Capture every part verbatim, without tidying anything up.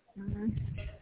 Mm.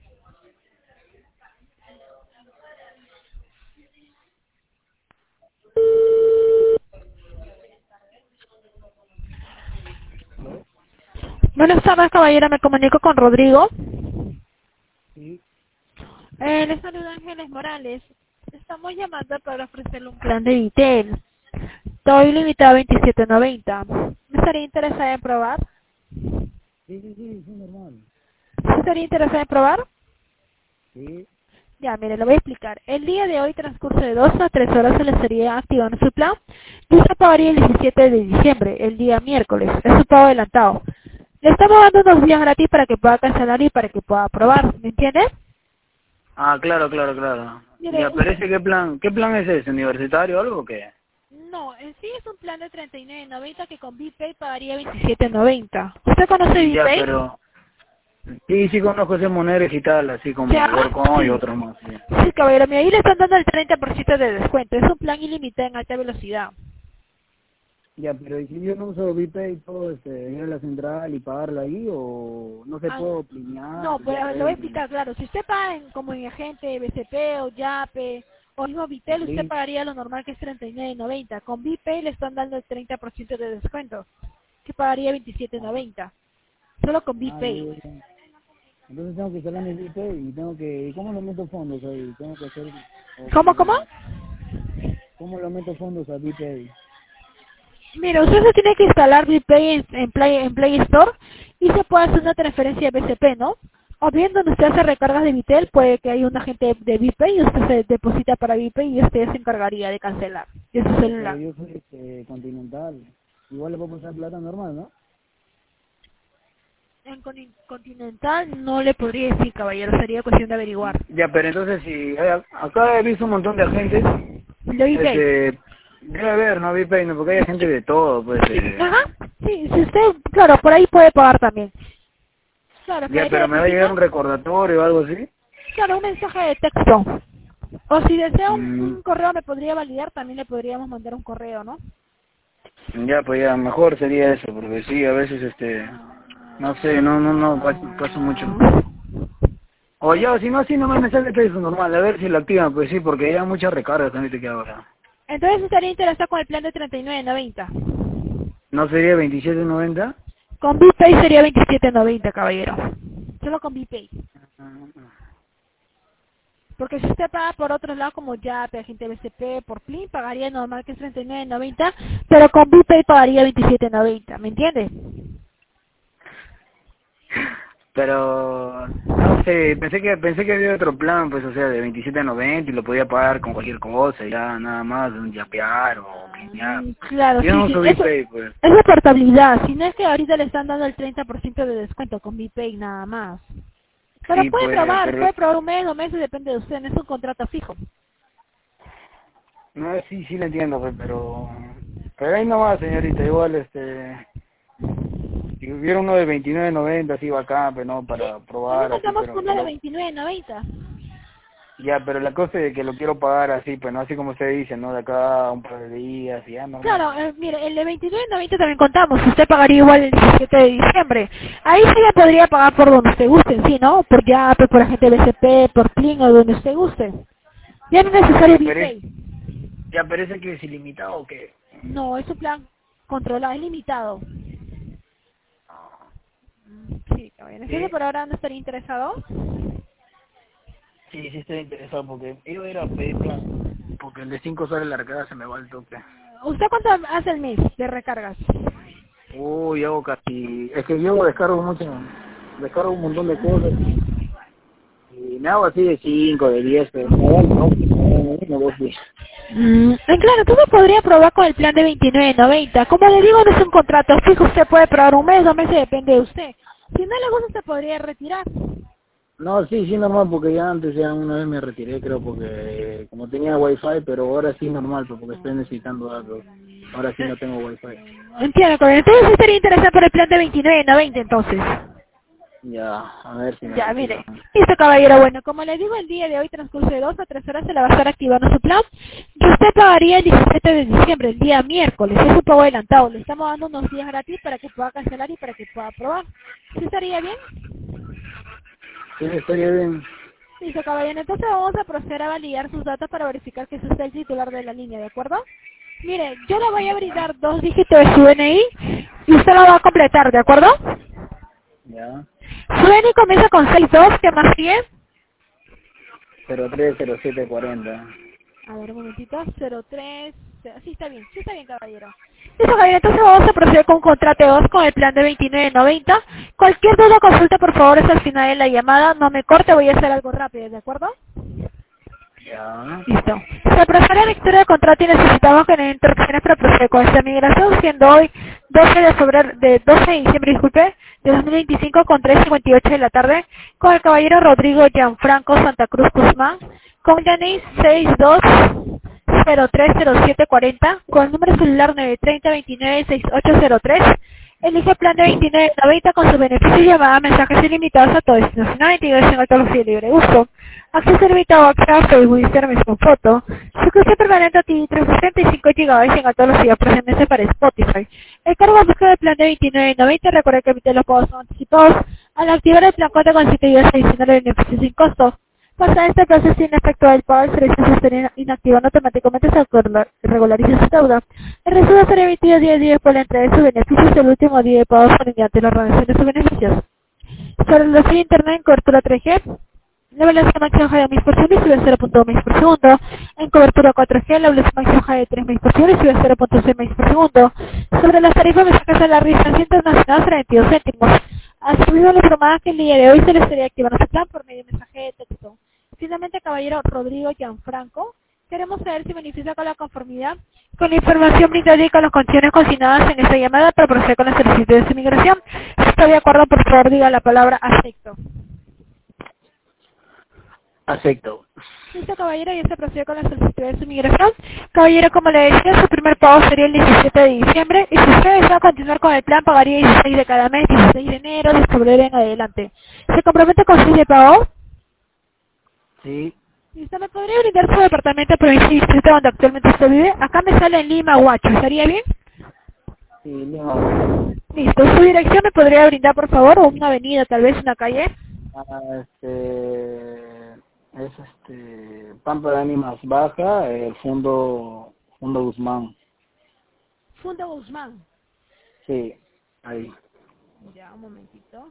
¿Aló? Buenas tardes, caballero. Me comunico con Rodrigo. Sí, Eh, les saluda Ángeles Morales. Estamos llamando para ofrecerle un plan de Vitel. Todo ilimitado a veintisiete noventa. ¿Me estaría interesada en probar? sí, sí, sí, sí, normal. ¿Sí estaría interesada en probar? Sí, Ya, mire, le voy a explicar. El día de hoy, transcurso de dos a tres horas, se le estaría activando su plan y usted pagaría el diecisiete de diciembre, el día miércoles. Es un pago adelantado. Le estamos dando unos días gratis para que pueda cancelar y para que pueda probar. ¿Me entiende? ah, claro, claro, claro. Mire, Ya, pero usted... ese, ¿qué plan, qué plan es ese? ¿Universitario o algo o qué? No, en sí es un plan de treinta y nueve noventa que con VPay pagaría veintisiete noventa. ¿Usted conoce Ya, VPay? pero... Sí, sí conozco ese Monero digital, así como Ya, Workon y sí. otros más, sí. Sí, caballero, mira, ahí le están dando el treinta por ciento de descuento. Es un plan ilimitado en alta velocidad. Ya, pero ¿y si yo no uso VPay y todo, este, ir a la central y pagarlo ahí o no se Ah, puede plinear, no, pues ya a ver, le voy a ven, explicar, claro. Si usted paga en, como en agente B C P o Yape o mismo y Vitel, usted Plin? pagaría lo normal que es treinta y nueve noventa. Con VPay le están dando el treinta por ciento de descuento, que pagaría veintisiete noventa. Solo con Ah, ya, VPay. ya, ya. Entonces tengo que instalar mi VPay y tengo que... ¿Y cómo lo meto fondos ahí? Tengo que hacer... o ¿Cómo, cómo? cómo, ¿Cómo lo meto fondos a VPay? Mira, usted se tiene que instalar VPay en, en, Play, en Play Store y se puede hacer una transferencia de B C P, ¿no? O bien donde usted hace recargas de Vitel, puede que haya un agente de VPay y usted se deposita para VPay y usted se encargaría de cancelar de su Ya, pero celular. yo soy este, continental. Igual le puedo pasar plata normal, ¿no? En Coni- Continental no le podría decir, caballero, sería cuestión de averiguar. Ya, pero entonces si... eh, acá he visto un montón de agentes, ¿De VPay? este... Debe haber, ¿no? VPay, ¿no? Porque hay gente de todo, pues... Eh, Ajá, sí, si usted, claro, por ahí puede pagar también. Claro, ya, caballero, pero me va a necesita, llegar un recordatorio o algo así. claro, un mensaje de texto. O si desea un, Mm, un correo me podría validar, también le podríamos mandar un correo, ¿no? ya, pues ya, mejor sería eso, porque sí, a veces, este... No sé, no, no, no, paso, paso mucho. O ya, si no, así nomás me sale texto normal, a ver si lo activan, pues sí, porque ya muchas recargas también te queda ahora. Entonces estaría interesado con el plan de treinta y nueve noventa. ¿No sería veintisiete noventa? Con VPay sería veintisiete noventa, caballero. Solo con VPay. Porque si usted paga por otro lado como Yape, agente B C P, por Plin, pagaría normal que es treinta y nueve noventa, pero con VPay pagaría veintisiete noventa, ¿me entiende? Pero, no sé, pensé que pensé que había otro plan, pues, o sea, de veintisiete noventa y lo podía pagar con cualquier cosa, ya nada más, un yapear o piñar. Mm, claro, Yo sí, no sí, uso eso VPay, pues. es de portabilidad, si no es que ahorita le están dando el treinta por ciento de descuento con VPay nada más. Pero Sí, puede pues, probar, pero, puede probar un mes, dos meses, depende de usted, no es un contrato fijo. no, sí, sí lo entiendo, pues, pero, pero ahí nomás, señorita, igual, este, si hubiera uno de veintinueve noventa, así bacán, pues, no, para También probar, así, contamos pero, con uno de lo, veintinueve noventa. ya, pero la cosa es que lo quiero pagar así, pues, no así como usted dice, ¿no? De acá a un par de días, y ya, normal, Claro, pues. eh, mire, el de veintinueve noventa también contamos. Usted pagaría igual el diecisiete de diciembre. Ahí sí le podría pagar por donde usted guste, sí, ¿no? Por Yape, por agente B C P, por Plin o donde usted guste. Ya no es necesario Ya, pero es, VPay. ya parece que es ilimitado o qué. No, es un plan controlado, es limitado. Sí, caballero. Entonces Sí, por ahora no estaría interesado. sí, sí estoy interesado porque iba a ir a pedir plan, porque el de cinco sale la recarga, se me va el toque. ¿Usted cuánto hace el mes de recargas? Uy, hago casi, es que yo descargo mucho, descargo un montón de cosas y, y me hago así de cinco de diez pero me da el toque, me da me voy así. Mm, eh, claro, tú me podría probar con el plan de veintinueve noventa. Como le digo, no es un contrato fijo. Usted puede probar un mes, dos meses, depende de usted. Si no le gusta, se podría retirar. No, sí, sí, normal, porque ya antes ya una vez me retiré, creo, porque como tenía wifi, pero ahora sí normal, pues, porque estoy necesitando datos. Ahora sí no tengo wifi. Entiendo, caballero. Entonces sí estaría interesado por el plan de veintinueve noventa, entonces. Ya, a ver si me Ya, retiro. mire. Listo, caballero. Bueno, como le digo, el día de hoy, transcurso de dos a tres horas, se le va a estar activando su plan. Y usted pagaría el diecisiete de diciembre, el día miércoles. Es un pago adelantado. Le estamos dando unos días gratis para que pueda cancelar y para que pueda probar. ¿Sí estaría bien? Sí, estaría bien. Listo, caballero. Entonces vamos a proceder a validar sus datos para verificar que es usted el titular de la línea, ¿de acuerdo? Mire, yo le voy a brindar dos dígitos de su D N I y usted lo va a completar, ¿de acuerdo? Ya. Su D N I comienza con seis dos, ¿qué más sigue? cero tres cero siete cuarenta. A ver, un momentito, cero tres, sí está bien, sí está bien, caballero. Listo, caballero, entonces vamos a proceder con un contrato dos con el plan de veintinueve noventa. Cualquier duda o consulta, por favor, es al final de la llamada, no me corte, voy a hacer algo rápido, ¿de acuerdo? Ya. Listo. Se procede a la lectura del contrato y necesitamos que den instrucciones para proceder con esta migración, siendo hoy doce de febrero, de doce de diciembre, disculpe, de dos mil veinticinco con tres cincuenta y ocho de la tarde, con el caballero Rodrigo Gianfranco Santa Cruz Guzmán, con D N I seis dos cero tres cero siete cuarenta, con el número celular nueve tres cero dos nueve seis ocho cero tres. Elige plan de veintinueve noventa con sus beneficios y llamada mensajes ilimitados a todo destino, sin integración a todos los libre uso. Acceso limitado a WhatsApp, Facebook, Instagram con foto. Suscripción permanente a T V trescientos sesenta y cinco gigabytes en a todos los días por S M S para Spotify. El cargo de búsqueda del plan de veintinueve noventa, recuerde que emite los pagos son anticipados. Al activar el plan cuenta con siete días adicionales de beneficios sin costo. Pasa este proceso sin efecto del pago, el servicio se estará inactivando automáticamente se regulariza su deuda. El recibo será emitido diez días por la entrega de sus beneficios y el último día de pago por mediante la renovación de sus beneficios. Sobre el de internet en cobertura tres G, la velocidad máxima de mil por segundo y sube a cero punto dos megas por segundo. En cobertura cuatro G, la velocidad máxima de tres megas por segundo y sube a cero punto seis megas por segundo. Sobre las tarifas de mensajes a la distancia internacional será veintidós céntimos. Asimismo, le informaba que el día de hoy se le estaría activando su plan por medio de mensaje de texto. Finalmente, caballero Rodrigo Gianfranco, queremos saber si beneficia con la conformidad con la información brindada y con las condiciones consignadas en esta llamada para proceder con la solicitud de su migración. Si está de acuerdo, por favor, diga la palabra acepto. Acepto. Listo, caballero, ya se procede con la solicitud de su migración. Caballero, como le decía, su primer pago sería el diecisiete de diciembre y si usted desea continuar con el plan, pagaría dieciséis de cada mes, dieciséis de enero, de febrero en adelante. ¿Se compromete con seis de pago? Sí. Listo, ¿me podría brindar su departamento, provincia y distrito donde actualmente usted vive? Acá me sale en Lima, Huacho, ¿estaría bien? Sí, Lima. Listo, ¿su dirección me podría brindar, por favor? ¿O una avenida, tal vez, una calle? Ah, este... Es este... Pampa de Ánimas Baja, el Fundo... Fundo Guzmán. Fundo Guzmán. Sí, ahí. Ya, un momentito.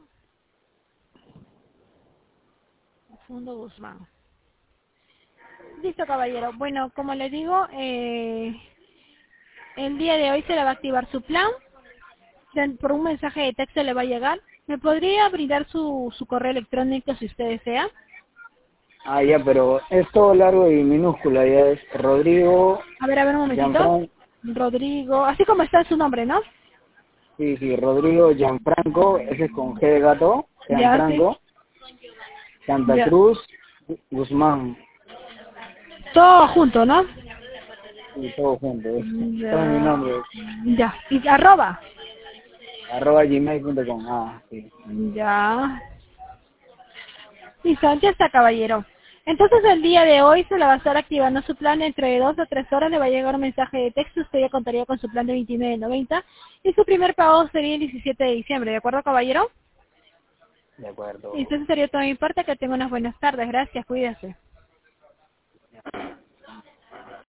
Fundo Guzmán. Listo, caballero. Bueno, como le digo, eh, el día de hoy se le va a activar su plan. Por un mensaje de texto le va a llegar. ¿Me podría brindar su, su correo electrónico si usted desea? Ah, ya, pero es todo largo y minúscula, ya es Rodrigo... A ver, a ver un momentito. Gianfran... Rodrigo, así como está su nombre, ¿no? Sí, sí, Rodrigo Gianfranco, ese es con G de gato, Gianfranco, Ya, Santa ya. Cruz, Guzmán, Todo junto, ¿no? y todo junto, es, todo mi Ya. nombre, Ya. ¿Y arroba? arroba gmail punto com, ah, sí. Ya. Listo, ya está, caballero. Entonces el día de hoy se le va a estar activando su plan entre dos o tres horas, le va a llegar un mensaje de texto, usted ya contaría con su plan de veintinueve noventa y su primer pago sería el diecisiete de diciembre, ¿de acuerdo, caballero? De acuerdo. Y eso sería todo mi parte, que tenga unas buenas tardes, gracias, cuídese.